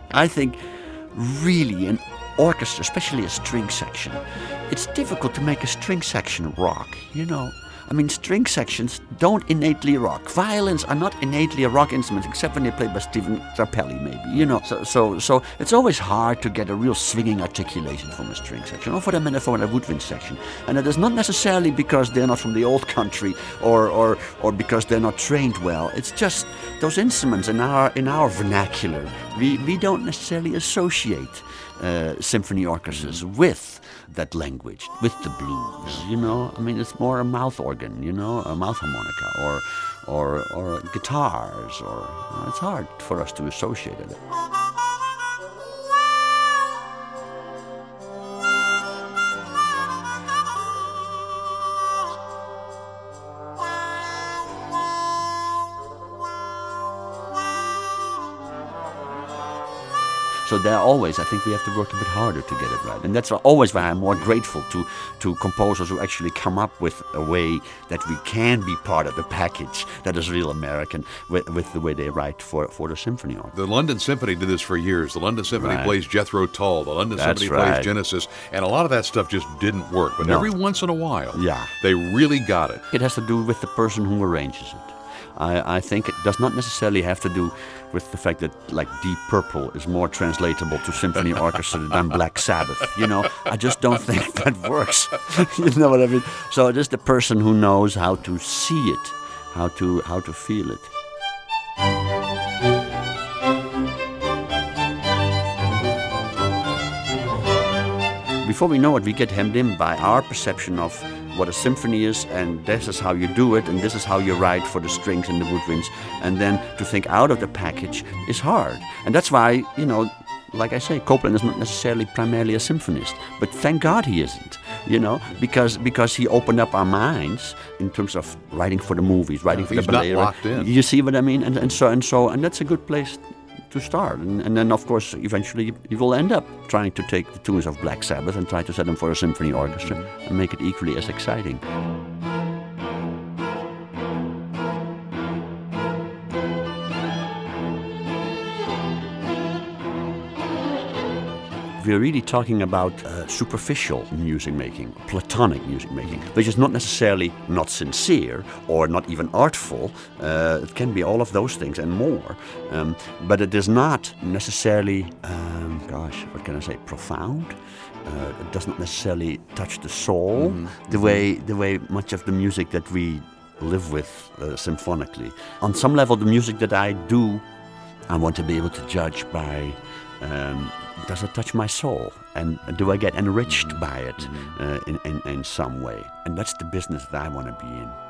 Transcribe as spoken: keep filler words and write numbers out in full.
I think really an orchestra, especially a string section, it's difficult to make a string section rock, you know. I mean, string sections don't innately rock. Violins are not innately a rock instrument, except when they played by Stephen Grappelli, maybe, you know. So, so, so it's always hard to get a real swinging articulation from a string section, or for that matter, from a woodwind section. And it is not necessarily because they're not from the old country, or, or, or because they're not trained well. It's just those instruments in our in our vernacular. We we don't necessarily associate uh, symphony orchestras with that language, with the blues, you know. I mean, it's more a mouth organ, you know, a mouth harmonica, or or or guitars, or you know, it's hard for us to associate it. So there always, I think we have to work a bit harder to get it right. And that's always why I'm more grateful to, to composers who actually come up with a way that we can be part of the package that is real American with, with the way they write for, for the symphony orchestra. The London Symphony did this for years. The London Symphony Right. plays Jethro Tull. The London That's Symphony right. plays Genesis. And a lot of that stuff just didn't work. But No. every once in a while, Yeah. they really got it. It has to do with the person who arranges it. I, I think it does not necessarily have to do with the fact that, like, Deep Purple is more translatable to symphony orchestra than Black Sabbath. You know, I just don't think that works. You know what I mean? So it is the person who knows how to see it, how to how to feel it. Before we know it, we get hemmed in by our perception of what a symphony is, and this is how you do it, and this is how you write for the strings and the woodwinds. And then to think out of the package is hard. And that's why, you know, like I say, Copland is not necessarily primarily a symphonist, but thank God he isn't, you know, because because he opened up our minds in terms of writing for the movies, writing for He's the not ballet. locked in. You see what I mean? And, and so and so, and that's a good place to start. And, and then, of course, eventually you will end up trying to take the tunes of Black Sabbath and try to set them for a symphony orchestra and make it equally as exciting. We're really talking about uh, superficial music making, platonic music making, which is not necessarily not sincere or not even artful. Uh, it can be all of those things and more. Um, but it is not necessarily, um, gosh, what can I say, profound. Uh, it does not necessarily touch the soul mm-hmm. the way the way much of the music that we live with uh, symphonically. On some level, the music that I do, I want to be able to judge by. Um, Does it touch my soul? And do I get enriched by it uh, in, in, in some way? And that's the business that I want to be in.